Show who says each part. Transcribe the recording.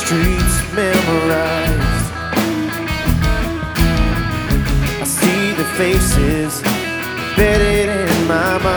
Speaker 1: streets memorized. I see the faces embedded in my mind.